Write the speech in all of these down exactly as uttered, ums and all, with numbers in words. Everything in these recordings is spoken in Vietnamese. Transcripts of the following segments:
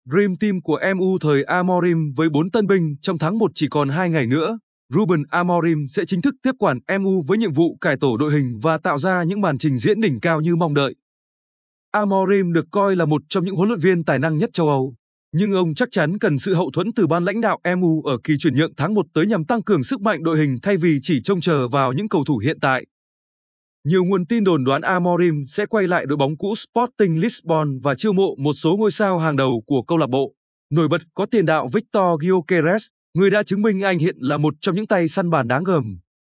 Dream Team của em u thời Amorim với bốn tân binh trong tháng một chỉ còn hai ngày nữa. Ruben Amorim sẽ chính thức tiếp quản em u với nhiệm vụ cải tổ đội hình và tạo ra những màn trình diễn đỉnh cao như mong đợi. Amorim được coi là một trong những huấn luyện viên tài năng nhất châu Âu, nhưng ông chắc chắn cần sự hậu thuẫn từ ban lãnh đạo em u ở kỳ chuyển nhượng tháng một tới nhằm tăng cường sức mạnh đội hình thay vì chỉ trông chờ vào những cầu thủ hiện tại. Nhiều nguồn tin đồn đoán Amorim sẽ quay lại đội bóng cũ Sporting Lisbon và chiêu mộ một số ngôi sao hàng đầu của câu lạc bộ. Nổi bật có tiền đạo Victor Gyökeres, người đã chứng minh anh hiện là một trong những tay săn bàn đáng gờm.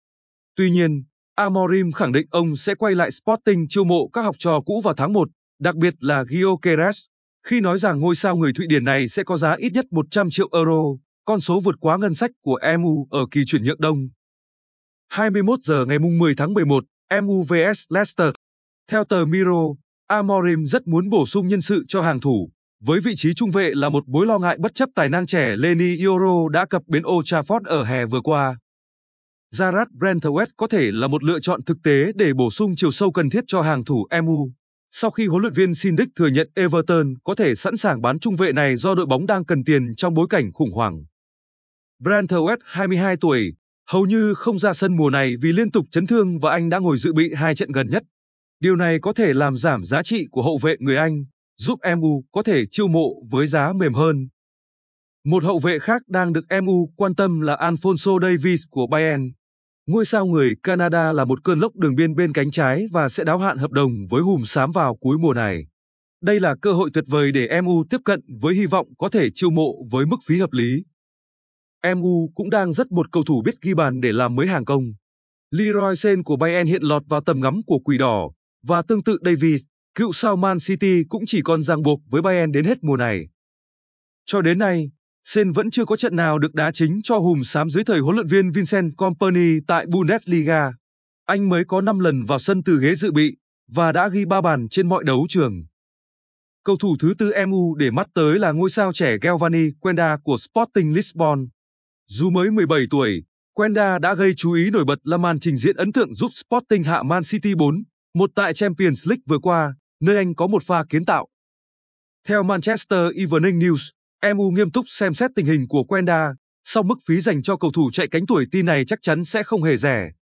Tuy nhiên, Amorim khẳng định ông sẽ quay lại Sporting chiêu mộ các học trò cũ vào tháng một, đặc biệt là Gyökeres, khi nói rằng ngôi sao người Thụy Điển này sẽ có giá ít nhất một trăm triệu euro, con số vượt quá ngân sách của em u ở kỳ chuyển nhượng đông. hai mươi mốt giờ ngày mười tháng mười một, em u vs Leicester. Theo tờ Mirror, Amorim rất muốn bổ sung nhân sự cho hàng thủ, với vị trí trung vệ là một mối lo ngại bất chấp tài năng trẻ Leny Yoro đã cập bến Old Trafford ở hè vừa qua. Jarrad Brentwaite có thể là một lựa chọn thực tế để bổ sung chiều sâu cần thiết cho hàng thủ em u, sau khi huấn luyện viên Sindic thừa nhận Everton có thể sẵn sàng bán trung vệ này do đội bóng đang cần tiền trong bối cảnh khủng hoảng. Brentwaite, hai mươi hai tuổi, hầu như không ra sân mùa này vì liên tục chấn thương và anh đã ngồi dự bị hai trận gần nhất. Điều này có thể làm giảm giá trị của hậu vệ người Anh, giúp em u có thể chiêu mộ với giá mềm hơn. Một hậu vệ khác đang được em u quan tâm là Alphonso Davies của Bayern. Ngôi sao người Canada là một cơn lốc đường biên bên cánh trái và sẽ đáo hạn hợp đồng với Hùm xám vào cuối mùa này. Đây là cơ hội tuyệt vời để em u tiếp cận với hy vọng có thể chiêu mộ với mức phí hợp lý. em u cũng đang rất một cầu thủ biết ghi bàn để làm mới hàng công. Leroy Sane của Bayern hiện lọt vào tầm ngắm của Quỷ Đỏ, và tương tự Davies, cựu sao Man City cũng chỉ còn ràng buộc với Bayern đến hết mùa này. Cho đến nay, Sane vẫn chưa có trận nào được đá chính cho Hùm xám dưới thời huấn luyện viên Vincent Kompany tại Bundesliga. Anh mới có năm lần vào sân từ ghế dự bị và đã ghi ba bàn trên mọi đấu trường. Cầu thủ thứ tư em u để mắt tới là ngôi sao trẻ Giovanni Quenda của Sporting Lisbon. Dù mới mười bảy tuổi, Quenda đã gây chú ý nổi bật là màn trình diễn ấn tượng giúp Sporting hạ Man City bốn một tại Champions League vừa qua, nơi anh có một pha kiến tạo. Theo Manchester Evening News, em u nghiêm túc xem xét tình hình của Quenda, song mức phí dành cho cầu thủ chạy cánh tuổi tin này chắc chắn sẽ không hề rẻ.